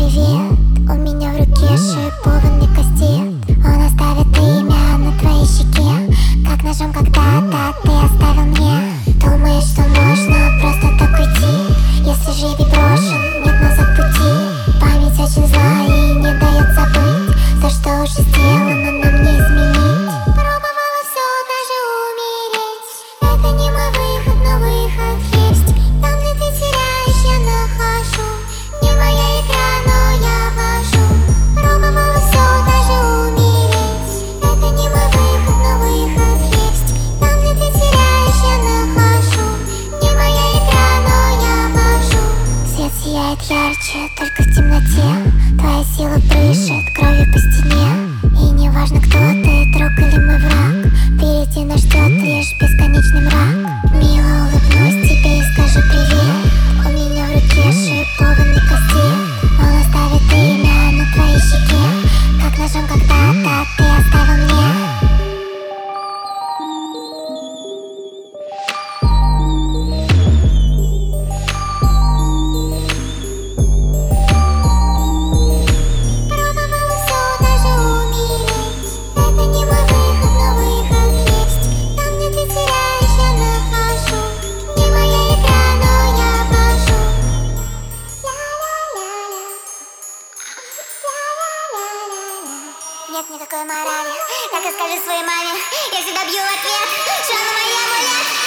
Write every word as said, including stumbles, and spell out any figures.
привет. У меня в руке шипованный кастет. Он оставит имя на твоей щеке, как ножом когда-то ты оставил мне. Думаешь, что можно просто так уйти? Если жребий брошен, нет назад пути. Память очень зла и не дает забыть то, что уже сделано, нам не изменить. Пробовала все, даже умереть. Это не мой выход, но выход есть. Там, где ты теряешь, я нахожу. Не моя игра, но я вожу. Пробовала все, даже умереть. Это не мой выход, но выход есть. Там, где ты теряешь, я нахожу. Не моя игра, но я вожу. Свет сияет ярче, только в темноте. Твоя сила брызжет кровью по стене. И не важно, кто ты, друг или мой враг, впереди нас ждет лишь бесконечный мрак. Мило улыбнусь тебе и скажу привет. У меня в руке шипованный кастет. Он оставит имя на твоей щеке, как ножом когда-то ты оставил мне. Пробовала все, даже умереть. Это не мой выход, но выход есть. Там, где ты теряешь, я нахожу. Не моя игра, но я вожу. Ля-ля-ля-ля. Ля-ля-ля-ля-ля. Нет никакой морали, так и скажи своей маме. Я всегда бью в ответ, что она моя, мой нет.